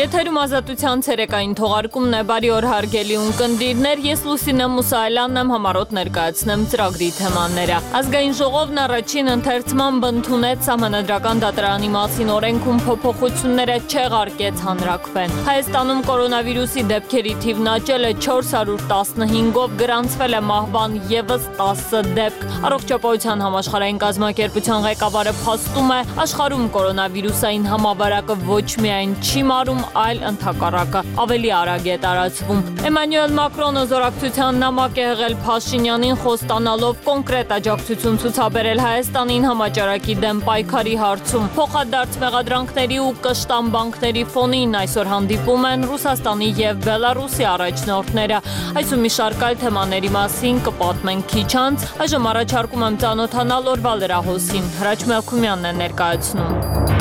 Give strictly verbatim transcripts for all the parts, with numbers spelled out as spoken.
Եթերում ազատության ցերեկային թողարկումն է, բարի օր հարգելի ունկնդիրներ, ես Լուսինե Մուսայելյանն եմ, համառոտ ներկայացնեմ ծրագրի թեմաները։ Ազգային ժողովն առաջին ընթերցմամբ ընդունեց Սահմանադրական դատարանի մասին օրենքում փոփոխությունները չեղարկեց հանրաքվեն։ Հայաստանում կորոնավիրուսի դեպքերի թիվն աճել է չորս հարյուր տասնհինգով, գրանցվել է մահվան ևս տասը դեպք։ Առողջապահության համաշխարհային կազմակերպության ղեկավարը փաստում է, աշխարհում կորոնավիրուսային համավարակը ոչ միայն չի մարում, այլ ընդհակառակը ավելի արագ է տարածվում։ Էմանուել Մակրոնը զորակցության նամակ է հղել Փաշինյանին, խոստանալով կոնկրետ աջակցություն ցուցաբերել Հայաստանին համաճարակի դեմ պայքարի հարցում։ Փոխադարձ մեղադրանքների ու կշտամբանքների ֆոնին այսօր հանդիպում են Ռուսաստանի եւ Բելարուսի առաջնորդները։ Այսօր մի շարք այլ թեմաների մասին կպատմենք քիչ անց։ Այժմ առաջարկում եմ ծանոթանալ օրվա լրահոսին։ Հրաչ Մելքումյանն է ներկայացնում։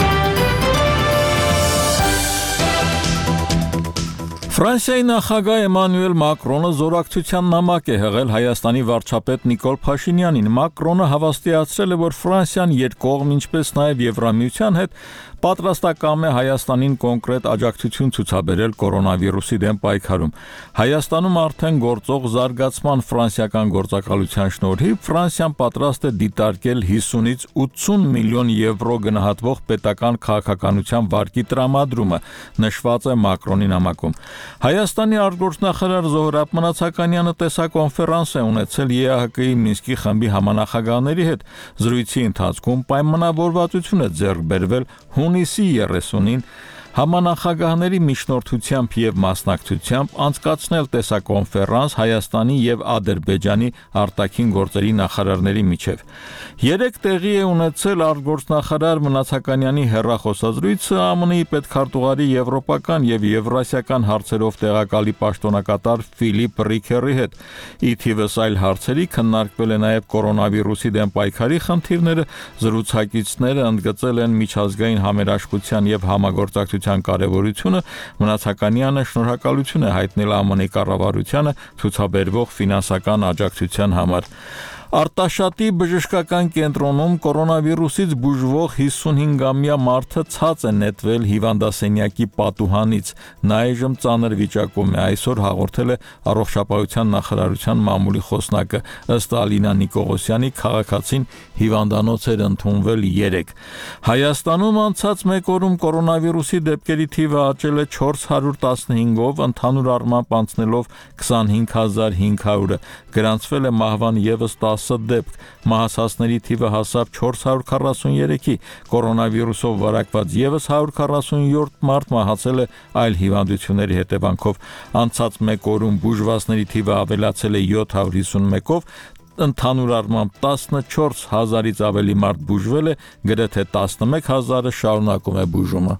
Ֆրանսիայի նախագահ Էմանուել Մակրոնը զորակցության նամակ է հղել Հայաստանի վարչապետ Նիկոլ Փաշինյանին։ Մակրոնը հավաստիացրել է, որ Ֆրանսիան երկկողմ, ինչպես նաև Եվրամիության հետ պատրաստակամ է Հայաստանին կոնկրետ աջակցություն ցուցաբերել կորոնավիրուսի դեմ պայքարում։ Հայաստանում արդեն գործող զարգացման ֆրանսիական գործակալության շնորհիվ Ֆրանսիան պատրաստ է դիտարկել հիսունից ութսուն միլիոն եվրո գնահատվող պետական քաղաքականության վարկի տրամադրումը, նշված է Մակրոնի նամակում։ Հայաստանի արտգործնախարար Զոհրաբ Մնացականյանը տեսակոնֆերանս է ունեցել Է Ա Հ Կ-ի Մինսկի խմբի համանախագահների հետ։ Զրույցի ընթացքում պայմանավորվածություն է ձեռք բերվել հունիսի երեսունին համանախագահների միջնորդությամբ եւ մասնակցությամբ անցկացնել տեսակոնֆերանս Հայաստանի եւ Ադրբեջանի արտաքին գործերի նախարարների միջև։ Երեք տեղի է ունեցել արտգործնախարար Մնացականյանի հեռախոսազրույցը Ա Մ Ն-ի պետքարտուղարի եվրոպական եւ եվրասիական հարցերով տեղակալի պաշտոնակատար Ֆիլիպ Ռիքերի հետ։ Ի թիվս այլ հարցերի քննարկվել է նաեւ կորոնավիրուսի դեմ պայքարի խնդիրները, զրուցակիցները ընդգծել են միջազգային համերաշխության եւ համագործակցության կարևորությունը, Մնացականյանը շնորհակալություն է հայտնել Ա Մ Ն-ի կառավարությանը ցուցաբերվող ֆինանսական աջակցության համար։ Արտաշատի բժշկական կենտրոնում կորոնավիրուսից բուժվող հիսունհինգամյա մարդը ցած է նետվել հիվանդասենյակի պատուհանից։ Նա այժմ ծանր վիճակում է, այսօր հաղորդել է առողջապահության նախարարության մամուլի խոսնակը։ Ըստ Ալինա Նիկողոսյանի, քաղաքացին հիվանդանոց էր ընդունվել երեկ։ Հայաստանում անցած մեկ օրում կորոնավիրուսի դեպքերի թիվը աճել է չորս հարյուր տասնհինգով, ընդհանուր առմամբ անցնելով քսանհինգ հազար հինգ հարյուրը։ Գրանցվել է մահվան ևս տասը դեպք, մահացածների թիվը հասավ չորս հարյուր քառասունյոթի, կորոնավիրուսով վարակված ևս հարյուր քառասունյոթ մարդ մահացել է այլ հիվանդությունների հետևանքով։ Անցած մեկ օրում բուժվածների թիվը ավելացել է յոթ հարյուր հիսունմեկով, ընդհանուր առմամբ տասնչորս հազարից ավելի մարդ բուժվել է, գրեթե տասնմեկ հազարը շարունակում է բուժումը։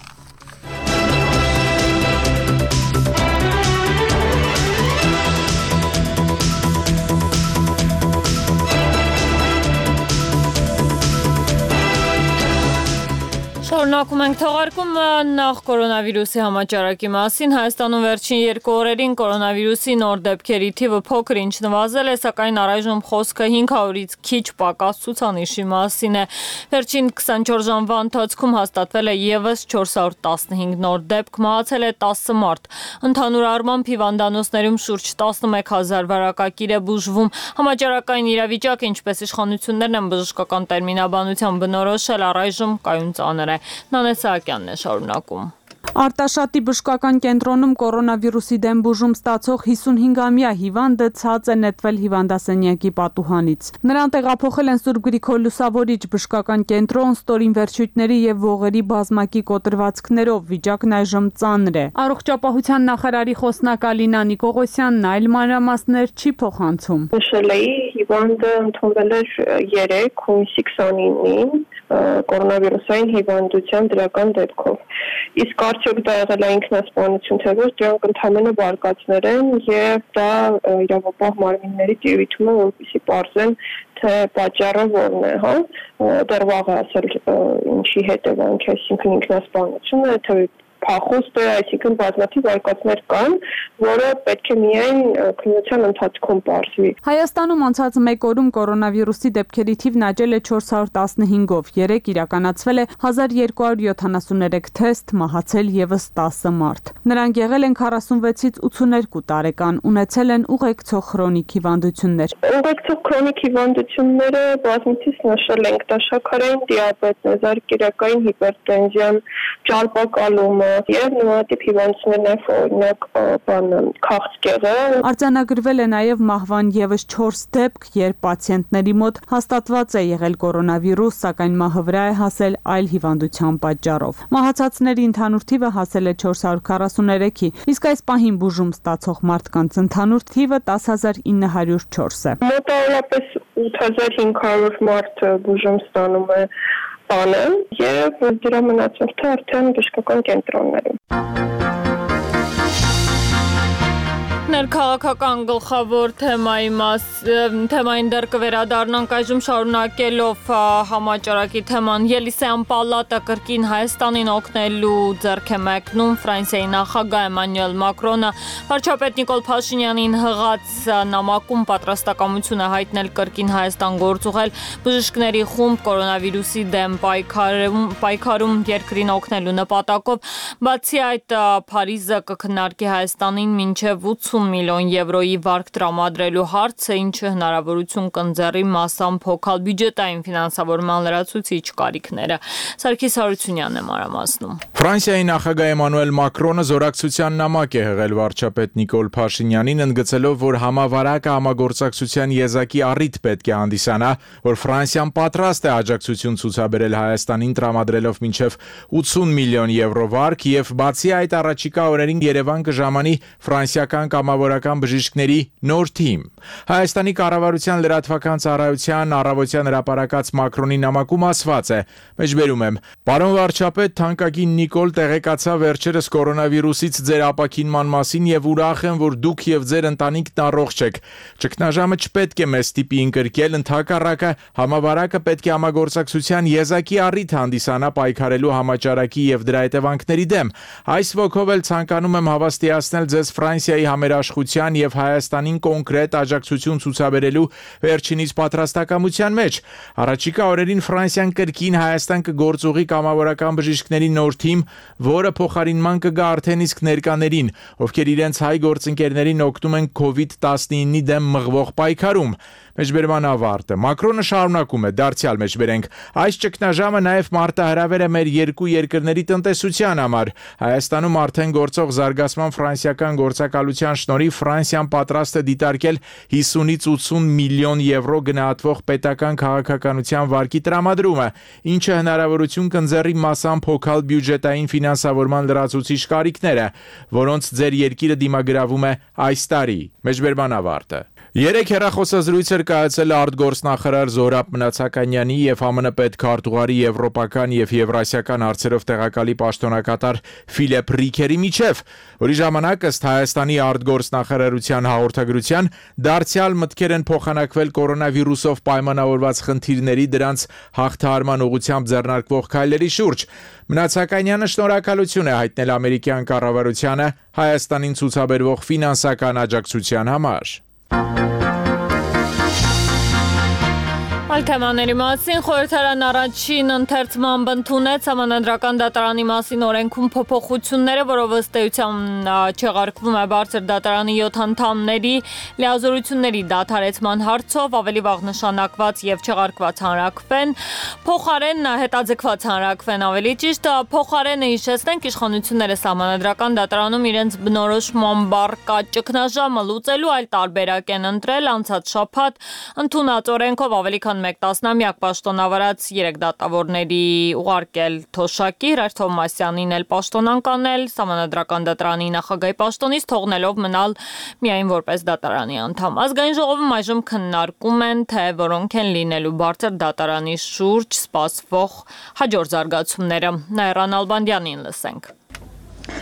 Շարունակում ենք թողարկումը նախ կորոնավիրուսի համաճարակի մասին։ Հայաստանում վերջին երկու օրերին կորոնավիրուսի նոր դեպքերի թիվը փոքր ինչ նվազել է, սակայն առայժմ խոսքը հինգ հարյուրից քիչ պակաս ցուցանիշի մասին է։ Վերջին քսանչորս ժամվա ընթացքում հաստատվել է ևս չորս հարյուր տասնհինգ նոր դեպք, մահացել է տասը մարդ։ Ընդհանուր առմամբ հիվանդանոցներում շուրջ տասնմեկ հազար վարակակիր է բուժվում։ Համաճարակային իրավիճակը, ինչպես իշխանություններն են բժշկական տերմինաբանությամբ բնորոշել, առայժմ կայուն ծանր է։ Նանե Սահակյանն է շարունակում։ Արտաշատի բժշկական կենտրոնում կորոնավիրուսի դեմ բուժում ստացող հիսունհինգամյա հիվանդը ցած է նետվել հիվանդասենյակի պատուհանից։ Նրան տեղափոխել են Սուրբ Գրիգոր Լուսավորիչ բժշկական կենտրոն ստորին վերջույթների եւ ողերի բազմակի կոտրվածքներով, վիճակն այժմ ծանր է։ Առողջապահության նախարարի խոսնակ Ալինա Նիկողոսյանն այլ մանրամասներ չի փոխանցում։ Նշել էի, հիվանդը ընդունվել էր երեկ հունիսի քսանինին կորոնավիրուսային հիվանդության դրական դեպքով։ Իսկ արդյոք դա եղել է ինքնասպանություն, թե ոչ, դրանք ընդհանրապես բարգացներ են եւ դա իրավապահ մարմինների տիրույթում է, որպեսզի պարզեն, թե պատճառը որն է, հա։ Դեռ վաղ է ասել ինչի հետևանք է, այսինքն ինքնասպանությունը, թե փախուստ է, այսինքն բազմաթիվ արկածներ կան, որը պետք է միայն քննության ընթացքում պարզվի։ Հայաստանում անցած մեկ օրում կորոնավիրուսի դեպքերի թիվն աճել է չորս հարյուր տասնհինգով, երեկ իրականացվել է հազար երկու հարյուր յոթանասուններեք թեստ, մահացել ևս տասը մարդ։ Նրանք եղել են քառասունվեցից ութսուներկու տարեկան, ունեցել են ուղեկցող քրոնիկ հիվանդություններ։ Ուղեկցող քրոնիկ հիվանդությունները բազմիցս նշել ենք՝ տաշաքարային դիաբետ, զարկերակային հիպերտենզիան, ճարպակալումը եւ նմանատիպ հիվանդություններ, օրինակ բանը քաղցկեղը։ Արձանագրվել է նաև մահվան ևս չորս դեպք, երբ պացիենտների մոտ հաստատված է եղել կորոնավիրուս, սակայն մահը վրա է հասել այլ հիվանդության պատճառով։ Մահացածների ընդհանուր թիվը հասել է չորս հարյուր քառասուներեքի, իսկ այս պահին բուժում ստացող մարդկանց ընդհանուր թիվը տասը հազար ինը հարյուր չորս է։ Մոտավորապես ութ հազար հինգ հարյուր մարդ բուժում ստանում է բանը եւ դրա մնացորդը արդեն բժշկական կենտրոններում։ Ներքաղաքական գլխավոր թեմայի մաս թեմային դեռ կվերադառնանք այժմ շարունակելով համաճարակի թեման Ելիսեյան պալատը կրկին Հայաստանին օգնելու ձեռք է մեկնում Ֆրանսիայի նախագահ Էմանուել Մակրոնը վարչապետ Նիկոլ Փաշինյանին հղած նամակում պատրաստակամություն է հայտնել կրկին Հայաստան գործուղել բժիշկների խումբ կորոնավիրուսի դեմ պայքարում պայքարում երկրին օգնելու նպատակով բացի այդ Փարիզը կքննարկի Հայաստանին մինչև ութսուն միլիոն եվրոյի վարկ տրամադրելու հարցը, ինչը հնարավորություն կընձեռի մասամբ հոգալ բյուջետային ֆինանսավորման լրացուցիչ կարիքները։ Սարգիս Հարությունյանն է մանրամասնում։ Ֆրանսիայի նախագահ Էմանուել Մակրոնը զորակցության նամակ է հղել վարչապետ Նիկոլ Փաշինյանին, ընդգծելով, որ համավարակը համագործակցության եզակի առիթ պետք է հանդիսանա, որ Ֆրանսիան պատրաստ է աջակցություն ցուցաբերել Հայաստանին տրամադրելով մինչև ութսուն միլիոն եվրո վարկ եւ բացի այդ առաջիկա օրերին Երևան կժամանի ֆրանսիական կամավորական բժիշկների նոր թիմ։ Հայաստանի կառավարության լրատվական ծառայության առավոտյան հրապարակած Մակրոնի նամակում ասված է. Մեջբերում եմ. Պարոն վարչապետ, թանկագին Նիկոլ տեղեկացա վերջերս կորոնավիրուսից ձեր ապաքինման մասին եւ ուրախ եմ, որ դուք եւ ձեր ընտանիքն առողջ եք։ Ճգնաժամը չպետք է մեզ տիպի ընկրկել, ընդհակառակը համավարակը պետք է համագործակցության եզակի առիթ հանդիսանա պայքարելու համաճարակի եւ դրա հետևանքների դեմ։ Այս ոգով էլ ցանկանում եմ հավաստիացնել ձեզ Ֆրանսիայի համերաշխության եւ Հայաստանին կոնկրետ աջակցություն ցուցաբերելու վերջինիս պատրաստակամության մեջ։ Առաջիկա օրերին Ֆրանսիան կրկին Հայաստան կգործուղի կամավորական բժիշկների նոր թիմ, որը փոխարինման կգա արդեն իսկ ներկաներին, ովքեր իրենց հայ գործընկերներին օգնում են քովիդ տասնինի դեմ մղվող պայքարում։ Մեջբերման ավարտը։ Մակրոնը շարունակում է, դարձյալ մեջբերենք, այս ճգնաժամը նաև մարտահրավեր է մեր երկու երկրների տնտեսության համար։ Հայաստանում արդեն գործող զարգացման ֆրանսիական գործակալության շնորհիվ Ֆրանսիան պատրաստ է դիտարկել հիսունից ութսուն միլիոն եվրո գնահատվող պետական քաղաքականության վարկի տրամադրումը, ինչը հնարավորություն կընձեռի մասամբ հոգալ բյուջետային ֆինանսավորման լրացուցիչ կարիքները, որոնց ձեր երկիրը դիմագրավում է այս տարի։ Մեջբերման ավարտը։ Երեք հեռախոսազրույց էր կայացել արտգործնախարար Զորաբ Մնացականյանի եւ ԱՄՆ պետքարտուղարի եվրոպական եւ եվրասիական հարցերով տեղակալի պաշտոնակատար Ֆիլիպ Ռիքերի միջև, որի ժամանակ ըստ Հայաստանի արտգործնախարարության հաղորդագրության դարձյալ մտքեր են փոխանակվել կորոնավիրուսով պայմանավորված խնդիրների դրանց հաղթահարման ուղղությամբ ձեռնարկվող քայլերի շուրջ։ Մնացականյանը շնորհակալություն է հայտնել ամերիկյան կառավարությանը Հայաստանին ցուցաբերվող ֆինանսական աջակցության համար։ Այլ թեմաների մասին խորհրդարան առաջին ընթերցման ընդունեց Սահմանադրական դատարանի մասին օրենքում փոփոխությունները, որով ըստ էության չեղարկվում է բարձր դատարանի յոթ անդամների լիազորությունների դադարեցման հարցով ավելի վաղ նշանակված եւ չեղարկված հանրակրվեն, փոխարեն հետաձգված հանրակրվեն ավելի ճիշտ, փոխարենը հիշեցնենք իշխանությունները Սահմանադրական դատարանում իրենց բնորոշման բառկա ճգնաժամը լուծելու այլ տարբերակ են ընտրել անցած շաբաթ ընդունած օրենքով ավելի քան մեկ տասնամյակ պաշտոնավարած երեք դատավորների ուղարկել թոշակի, Հրաշ Թովմասյանին էլ պաշտոնան կանել, Սահմանադրական դատարանի նախագահի պաշտոնից թողնելով մնալ միայն որպես դատարանի անդամ։ Ազգային ժողովում այժմ քննարկում են, թե որոնք են լինելու բարձր դատարանի շուրջ սպասվող հաջորդ զարգացումները։ Նաիրա Նալբանդյանին լսենք։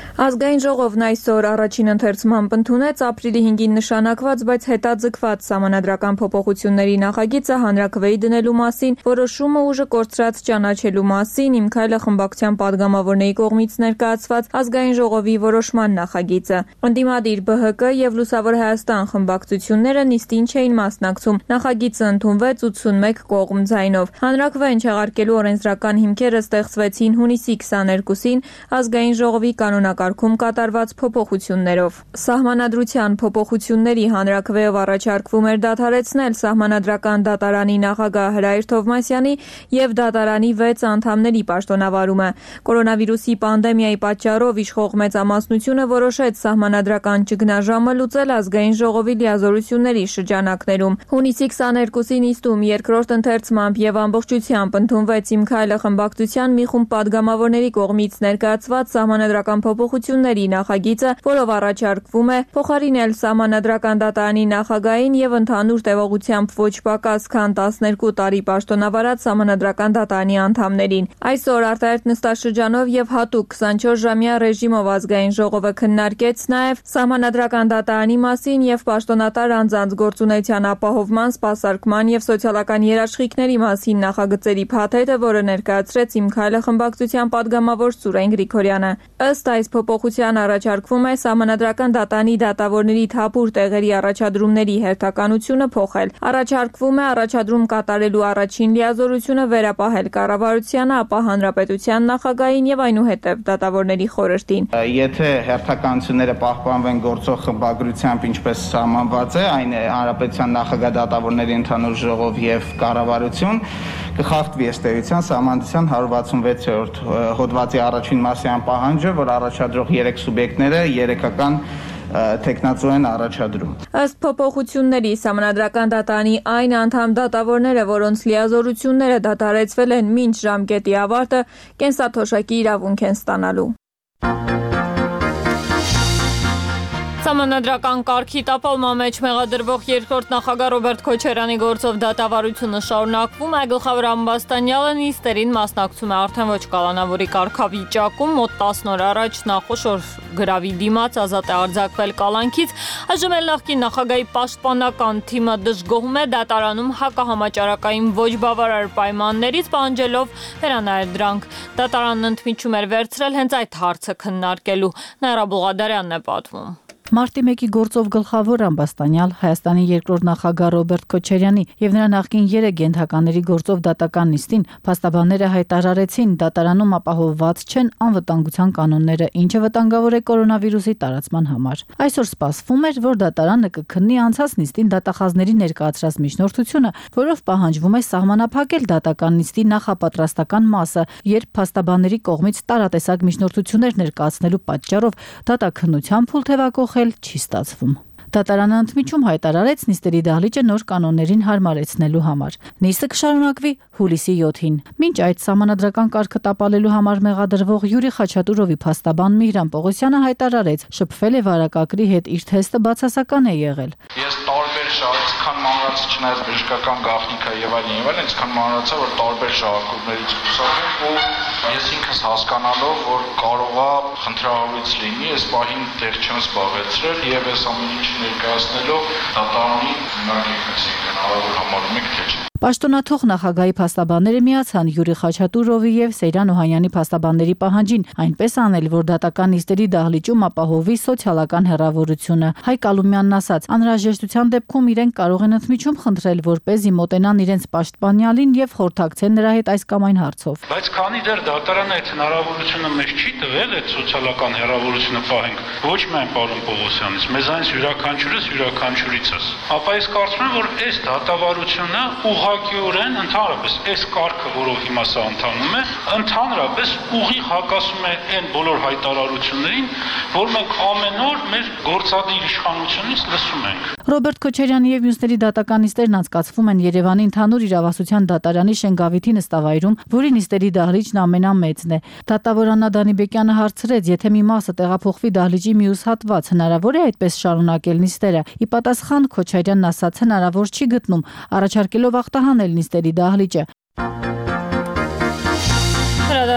Ազգային ժողովն այսօր առաջին ընթերցմամբ ընդունեց ապրիլի հինգին նշանակված, բայց հետաձգված սահմանադրական փոփոխությունների նախագիծը հանրաքվեի դնելու մասին, որոշումը ուժը կորցրած ճանաչելու մասին, Իմ քայլը խմբակցության падգամավորների կողմից ներկայացված Ազգային ժողովի որոշման նախագիծը։ Ընդդիմադիր Բ Հ Կ եւ Լուսավոր Հայաստան խմբակցությունները նիստին չէին մասնակցում։ Նախագիծը ընդունվեց ութսունմեկ կողմ ձայնով։ Հանրաքվեն չեղարկելու օրենսդրական հիմքերը ստեղծվեցին հունիսի քսաներկուսին Ազգային ժողովի կանոնակարգ կատարված փոփոխություններով։ Սահմանադրության փոփոխությունների հանրաքվեով առաջարկվում էր դադարեցնել սահմանադրական դատարանի նախագահ Հրայր Թովմասյանի եւ դատարանի վեց անդամների պաշտոնավարումը։ Կորոնավիրուսի պանդեմիայի պատճառով իշխող մեծամասնությունը որոշեց սահմանադրական ճգնաժամը լուծել Ազգային ժողովի լիազորությունների շրջանակներում։ Հունիսի քսաներկուսի նիստում երկրորդ ընթերցմամբ եւ ամբողջությամբ ընդունվեց Իմ քայլը խմբակցության մի խումբ падգամավորների կողմից ներկայացված սահմանադրական փոփոխությունների նախագիծը, որով առաջարկվում է փոխարինել սահմանադրական դատարանի նախագահին եւ ընդհանուր տևողությամբ ոչ պակաս քան տասներկու տարի պաշտոնավարած սահմանադրական դատարանի անդամներին։ Այսօր արտահերթ նստաշրջանով եւ հատուկ քսանչորս-ժամյա ռեժիմով Ազգային ժողովը քննարկեց նաեւ սահմանադրական դատարանի մասին եւ պաշտոնատար անձանց գործունեության ապահովման, սպասարկման եւ սոցիալական երաշխիքների մասին նախագծերի փաթեթը, որը ներկայացրեց Իմ քայլը խմբակցության падգամավոր Սուրեն Գրիգորյանը։ Ըստ այս փոփոխության առաջարկվում է սահմանադրական դատարանի դատավորների թափուր տեղերի առաջադրումների հերթականությունը փոխել։ Առաջարկվում է առաջադրում կատարելու առաջին լիազորությունը վերապահել կառավարությանը, ապա հանրապետության նախագահին եւ այնուհետեւ դատավորների խորհրդին։ Եթե հերթականությունները պահպանվեն գործող խմբագրությամբ, ինչպես սահմանված է, այն է հանրապետության նախագահ, դատավորների ընդհանուր ժողով եւ կառավարություն, կխախտվի ըստ էության Սահմանադրության հարյուր վաթսունվեցերորդ հոդվածի առաջին մասյան պահանջը, որ առաջադրող երեք սուբյեկտները երեքական տեխնացու են առաջադրում։ Ըստ փոփոխությունների Սահմանադրական դատարանի այն անդամ դատավորները, որոնց լիազորությունները դադարեցվել են մինչ ժամկետի ավարտը, կենսաթոշակի իրավունք են ստանալու։ Սահմանադրական կարգի տապալման մեջ մեղադրվող երկրորդ նախագահ Ռոբերտ Քոչարյանի գործով դատավարությունը շարունակվում է։ Գլխավոր ամբաստանյալը նիստերին մասնակցում է արդեն ոչ կալանավորի կարգավիճակում։ Մոտ տասն օր առաջ նախոշոր գրավի դիմաց ազատ է արձակվել կալանքից։ Այժմ էլ նախկին նախագահի պաշտպանական թիմը դժգոհում է դատարանում հակահամաճարակային ոչ բավարար պայմաններից, պահանջելով վերանայել դրանք։ Դատարանն ընդմիջում էր վերցրել հենց այդ հարցը քննարկելու։ Նաիրա Բուղադարյանն է պատմում։ Մարտի մեկի գործով գլխավոր ամբաստանյալ Հայաստանի երկրորդ նախագահ Ռոբերտ Քոչարյանի եւ նրա նախկին երեք գնդականների գործով դատական նիստին փաստաբանները հայտարարեցին դատարանում ապահովված չեն անվտանգության կանոնները, ինչը վտանգավոր է կորոնավիրուսի տարածման համար։ Այսօր սպասվում էր, որ դատարանը կքննի անցած նիստին դատախազների ներկայացրած միջնորդությունը, որով պահանջվում է սահմանափակել դատական նիստի նախապատրաստական մասը, երբ փաստաբանների կողմից տարատեսակ միջնորդություններ ներկայացնելու պատճառով դատաքննության փուլ թևակողել չի ստացվում։ Դատարանը ընդմիջում հայտարարեց նիստերի դահլիճը նոր կանոններին հարմարեցնելու համար։ Նիստը կշարունակվի հուլիսի յոթին։ Մինչ այդ սահմանադրական կարգը տապալելու համար մեղադրվող Յուրի Խաչատուրովի փաստաբան Միհրան Պողոսյանը հայտարարեց, շփվել է վարակագրի հետ, իր թեստը բացասական է եղել։ Ես տարբեր շահից քան մանրացի չնայած բժշկական գաղտնիքա եւ այլն եւ այլն, այսքան մանրացա, որ տարբեր շահակումներից խուսափեմ ու ես ինքս հասկանալով, որ կարողա խնդրահարույց լինի, այս պահին տեղ չեմ զբաղեցրել եւ այս ամեն ինչ ներկայացնելով դատարանի հիմնակ եկացին հարավոր համարում եք թե չէ։ Պաշտոնաթող նախագահի փաստաբանները միացան Յուրի Խաչատուրովի եւ Սեյրան Օհանյանի փաստաբանների պահանջին, այնպես անել, որ դատական նիստերի դահլիճում ապահովի սոցիալական հեռավորությունը։ Հայկ Ալումյանն ասաց, անհրաժեշտության դեպքում իրենք կարող են ընդմիջում խնդրել, որպեսզի մոտենան իրենց պաշտպանյալին եւ խորհրդակցեն նրա հետ այս կամ այն հարցով։ Բայց քանի դեռ դատարանը այդ հնարավորությունը մեզ չի տվել, այդ սոցիալական հեռավորությունը պահենք, ոչ միայն պարոն Պողոսյանից, մեզ այնս յուրաքանչյուրս յուրաքանչյուրիցս, ապա ես կարծում եմ, որ այս դատավարությունը ուղղակիորեն ընդհանրապես այս կարգը, որով հիմա սա ընթանում է, ընդհանրապես ուղիղ հակասում է այն բոլոր հայտարարություններին, որ մենք ամեն օր մեր գործադիր իշխանությունից լսում ենք։ Ռոբերտ Քոչարյանի եւ մյուսների դատական նիստերն անցկացվում են Երևանի ընդհանուր իրավասության դատարանի Շենգավիթի նստավայրում, որի նիստերի դահլիճն ամենամեծն է։ Դատավոր Աննա Դանիբեկյանը հարցրեց, եթե մի մասը տեղափոխվի դահլիճի մյուս հատված, հնարավոր է այդպես շարունակել նիստերը։ Ի պատասխան Քոչարյանն ասաց, հնարավոր չի գտնում, առաջարկելով ախտահանել նիստերի դահլիճը։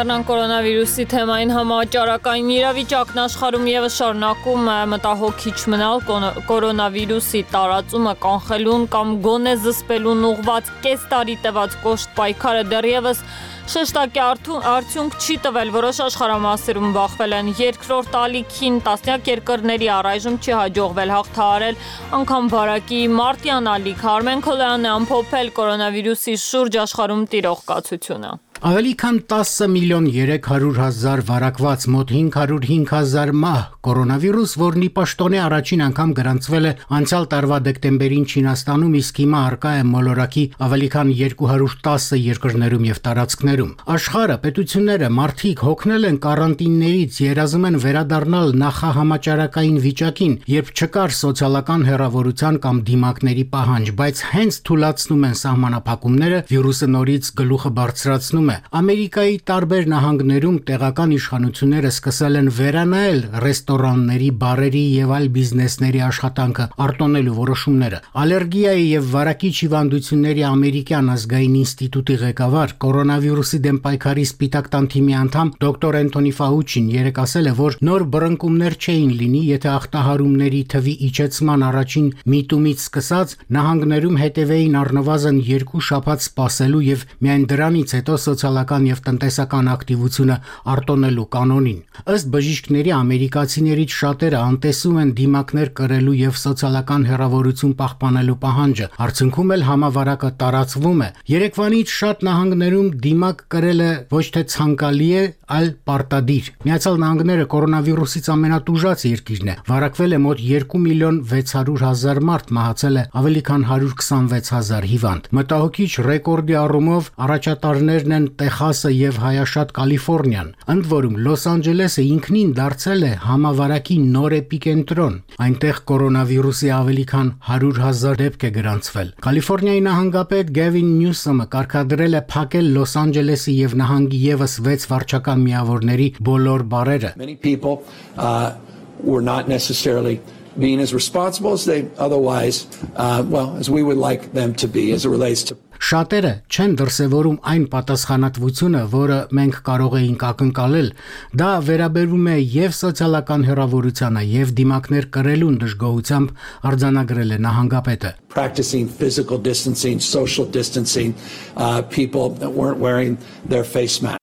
Անդրադառնանք կորոնավիրուսի թեմային համաճարակային իրավիճակն աշխարհում եւս շարունակում է մտահոգիչ մնալ կորոնավիրուսի տարածումը կանխելուն կամ գոնե զսպելուն ուղղված կես տարի տևած կոշտ պայքարը դեռևս շեշտակի արդյունք չի տվել, որոշ աշխարհամասերում բախվել են երկրորդ ալիքին, տասնյակ երկրների առայժմ չի հաջողվել հաղթահարել անգամ վարակի մարտյան ալիք։ Արմեն Քոլյանն է ամփոփել կորոնավիրուսի շուրջ աշխարհում տիրող կացությունը։ Ավելի քան տասը միլիոն երեք հարյուր հազար վարակված, մոտ հինգ հարյուր հինգ հազար մահ կորոնավիրուս, որն ի պաշտոնե առաջին անգամ գրանցվել է անցյալ տարվա դեկտեմբերին Չինաստանում, իսկ հիմա առկա է մոլորակի ավելի քան երկու հարյուր տասը երկրներում եւ տարածքներում։ Աշխարհը, պետությունները, մարդիկ հոգնել են կարանտիններից, երազում են վերադառնալ նախահամաճարակային վիճակին, երբ չկար սոցիալական հեռավորության կամ դիմակների պահանջ, բայց հենց թուլացնում են սահմանափակումները, վիրուսը նորից գլուխը բարձրացնում է։ Ամերիկայի տարբեր նահանգներում տեղական իշխանությունները սկսել են վերանայել ռեստորանների, բարերի եւ այլ բիզնեսների աշխատանքը, արտոնելու որոշումները։ Ալերգիայի եւ վարակիչ հիվանդությունների ամերիկյան ազգային ինստիտուտի ղեկավար, կորոնավիրուսի դեմ պայքարի Սպիտակ տան թիմի անդամ դոկտոր Անթոնի Ֆաուչին երեկ ասել է, որ նոր բռնկումներ չէին լինի, եթե ախտահարումների թվի իջեցման առաջին միտումից սկսած նահանգներում հետևեին առնվազն երկու շաբաթ սպասելու եւ միայն դրանից հետո սոցիալական եւ տնտեսական ակտիվությունը արտոնելու կանոնին։ Ըստ բժիշկների, ամերիկացիներից շատերը անտեսում են դիմակներ կրելու եւ սոցիալական հեռավորություն պահպանելու պահանջը։ Արդյունքում էլ համավարակը տարածվում է։ Երեկվանից շատ նահանգներում դիմակ կրելը ոչ թե ցանկալի է, այլ պարտադիր։ Միացյալ Նահանգները կորոնավիրուսից ամենատուժած երկիրն է։ Վարակվել է մոտ երկու միլիոն վեց հարյուր հազար մարդ, մահացել է ավելի քան հարյուր քսանվեց հազար հիվանդ։ Մտահոգիչ ռեկորդի առումով առաջատարներն են Տեխասը եւ հայաշատ Կալիֆոռնիան։ Ընդ որում Լոս Անջելեսը ինքնին դարձել է համավարակի նոր էպիկենտրոն։ Այնտեղ կորոնավիրուսի ավելի քան հարյուր հազար դեպք է գրանցվել։ Կալիֆոռնիայի նահանգապետ Գևին Նյուսոմը կարգադրել է փակել Լոս Անջելեսի եւ նահանգի եւս վեց վարչական միավորների բոլոր բարերը։ Many people uh, were not necessarily being as responsible as they otherwise uh, well as we would like them to be as it relates to Շատերը չեն դրսևորում այն պատասխանատվությունը, որը մենք կարող էինք ակնկալել, դա վերաբերում է եւ սոցիալական հեռավորությանը, եւ դիմակներ կրելուն դժգոհությամբ արձանագրել է նահանգապետը։ Practicing physical distancing, social distancing, uh, people that weren't wearing their face mask.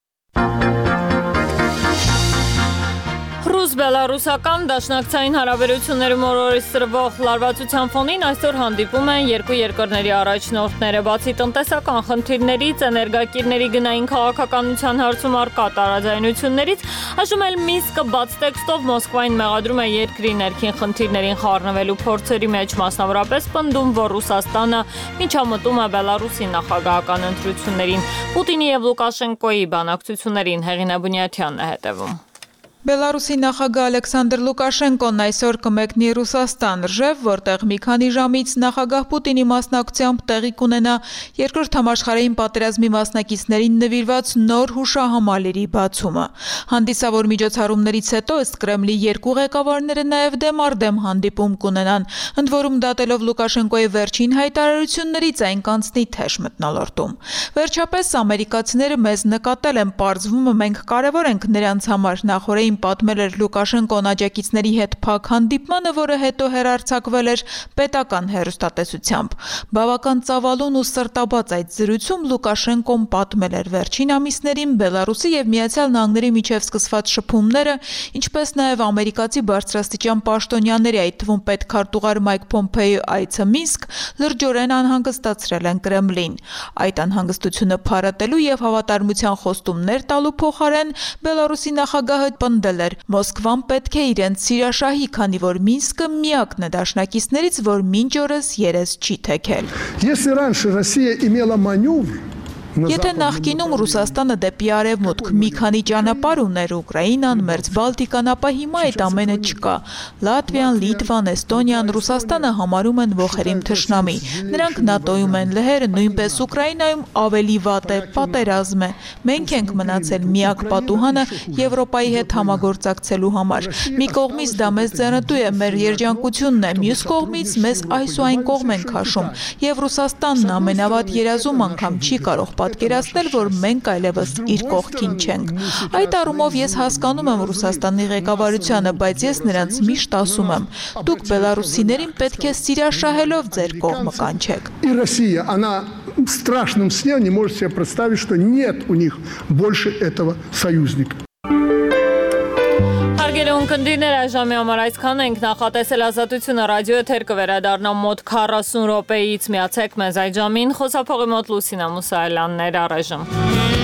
Բելարուսական դաշնակցային հարաբերություններում օրորի սրվող լարվածության ֆոնին այսօր հանդիպում են երկու երկրների առաջնորդները, բացի տնտեսական խնդիրներից, էներգակիրների գնային քաղաքականության հարցում առկա տարաձայնություններից, այժմ էլ Մինսկը բաց տեքստով Մոսկվային մեղադրում է երկրի ներքին խնդիրներին խառնվելու փորձերի մեջ, մասնավորապես պնդում, որ Ռուսաստանը միջամտում է Բելարուսի նախագահական ընտրություններին։ Պուտինի եւ Լուկաշենկոյի բանակցություններին Հեղինե Բունյաթյանն է հետևում։ Բելարուսի նախագահ Ալեքսանդր Լուկաշենկոն այսօր կմեկնի Ռուսաստան, Ռժև, որտեղ մի քանի ժամից նախագահ Պուտինի մասնակցությամբ տեղի կունենա Երկրորդ համաշխարհային պատերազմի մասնակիցներին նվիրված նոր հուշահամալիրի բացումը։ Հանդիսավոր միջոցառումներից հետո ըստ Կրեմլի երկու ղեկավարները նաև դեմառդեմ հանդիպում կունենան, ընդ որում դատելով Լուկաշենկոյի վերջին հայտարարություններից այն կանցնի թեժ մթնոլորտում։ Վերջապես ամերիկացիները մեզ նկատել են, պարզվում է մենք կարևոր ենք նրանց համար, նախորդ պատմել էր Լուկաշենկոն աջակիցների հետ փակ հանդիպմանը, որը հետո հեռարձակվել էր պետական հեռուստատեսությամբ։ Բավական ծավալուն ու սրտաբաց այդ զրույցում Լուկաշենկոն պատմել էր վերջին ամիսներին Բելարուսի եւ Միացյալ Նահանգների միջև սկսված շփումները, ինչպես նաեւ ամերիկացի բարձրաստիճան պաշտոնյաների, այդ թվում պետքարտուղար Մայք Պոմպեոյի այցը Մինսկ լրջորեն անհանգստացրել են Կրեմլին։ Այդ անհանգստությունը փարատելու եւ հավատարմության խոստումներ տալու փոխարեն Բելարուսի նախագահը պնդել էր. Մոսկվան պետք է իրենց սիրաշահի, քանի որ Մինսկը միակն է դաշնակիցներից, որ մինչ օրս երես չի թեքել։ Если раньше Россия имела маневр, Եթե նախկինում Ռուսաստանը դեպի արևմուտք մի քանի ճանապարհ ուներ, Ուկրաինան, Մերձ Բալտիկան, ապա հիմա այդ ամենը չկա։ Լատվիան, Լիտվան, Էստոնիան Ռուսաստանը համարում են ողերիմ թշնամի։ Նրանք ՆԱՏՕ-ում են լեհերը, նույնպես Ուկրաինայում ավելի վատ է, պատերազմ է։ Մենք ենք մնացել միակ պատուհանը Եվրոպայի հետ համագործակցելու համար։ Մի կողմից դա մեզ ձեռնտու է, մեր երջանկությունն է, մյուս կողմից մեզ այս ու այն կողմ են քաշում, եւ Ռուսաստանն ամենավատ երազում անգամ չի կարող պատկերացնել, որ մենք այլևս իր կողքին չենք։ Այդ առումով ես հասկանում եմ Ռուսաստանի ղեկավարությանը, բայց ես նրանց միշտ ասում եմ. դուք բելարուսիներին պետք է սիրաշահելով ձեր կողմը կանչեք։ И Россия, она в страшном сне не может себе представить, что нет у них больше этого союзника. Հարգելի ունկնդիրներ, այժմի համար այսքան ենք, նախատեսել Ազատությունը ռադիո էթեր կվերադառնա մոտ քառասուն րոպեից, միացեք մեզ այդ ժամին, խոսափողի մոտ Լուսինա Մուսայելյանն էր առայժմ։